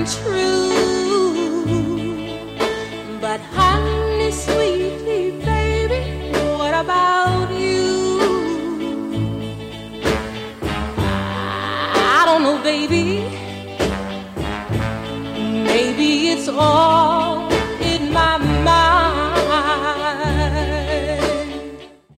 true. But honey, sweetly, baby, what about you? I don't know, baby. Maybe it's all